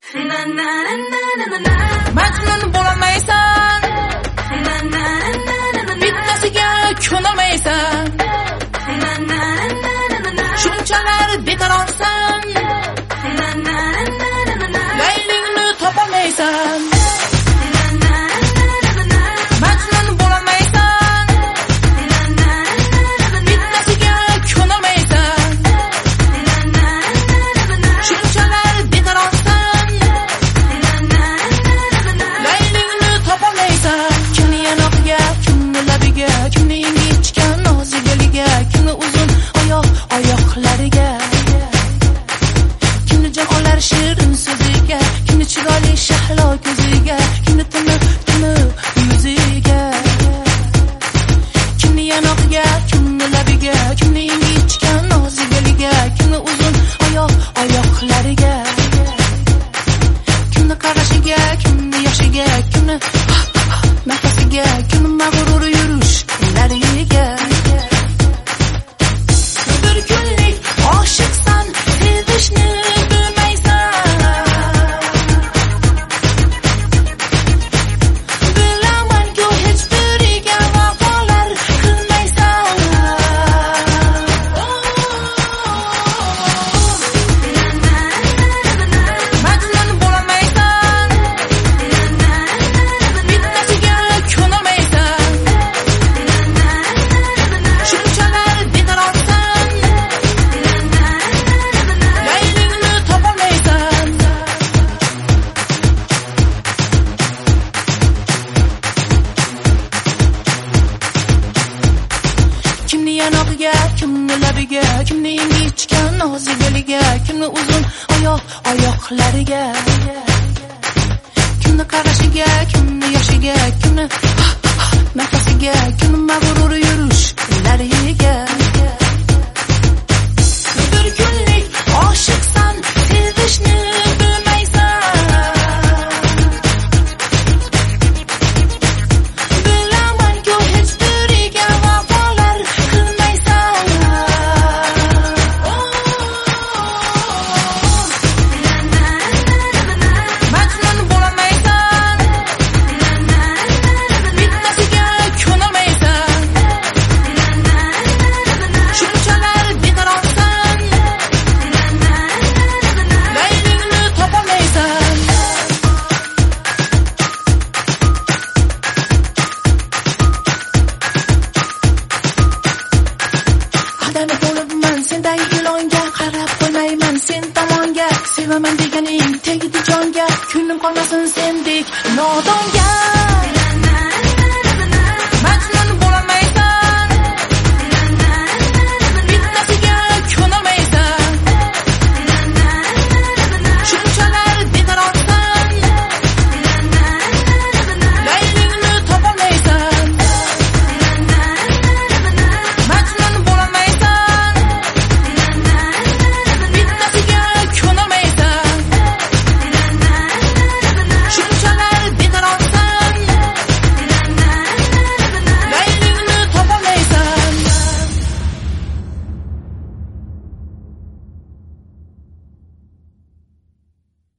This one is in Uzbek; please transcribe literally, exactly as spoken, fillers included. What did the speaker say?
Majnun bo'lolmaysan, bittasiga ko'nolmaysan, shunchalar beqarorsan, laylingni topolmaysan. Majnun bo'lolmaysan, bittasiga ko'nolmaysan, shunchalar beqarorsan, laylingni topolmaysan. Kimni yanoqiga, kimni labiga, kimni ingichgan nozigaliga, kimni uzun oyoq oyoqlariga, kimni jon olar shirin so'ziga, kimni chiroyli shahlo ko'ziga, kimni tiniq tiniq yuziga, kimni yanoqiga, kimni labiga, kimni ingichgan nozigaliga, kimni uzun oyoq oyoqlariga, kimni qarashiga, kimni yoshiga, kimni nafasiga, kimni mag'rur yurishlariga. Bir kunlik oshiqsan, sevishni bilmaysan. Bilaman-ku hech biriga vafolar qilmaysan. Majnun bo'lolmaysan, bittasiga ko'nolmaysan, shunchalar beqarorsan, laylingni topolmaysan. Kimni yanoqiga, kimni labiga, kimni ingichgan nozigaliga, kimni uzun oyoq oyoqlariga, kimni qarashiga, kimni yoshiga, kimni nafasiga, kimni mag'rur yurishlariga. Bir kunlik oshiqsan, sevishni bilmaysan. Bilaman-ku hech biriga vafolar qilmaysan. Majnun bo'lolmaysan, bittasiga ko'nolmaysan, shunchalar beqarorsan, laylingni topolmaysan. Qadami bo'libman sendagi ilonga, qarab qo'ymayman sen tomonga, sevaman deganing tegdi jonga, ko'nglim qolmasin sendek nodonga.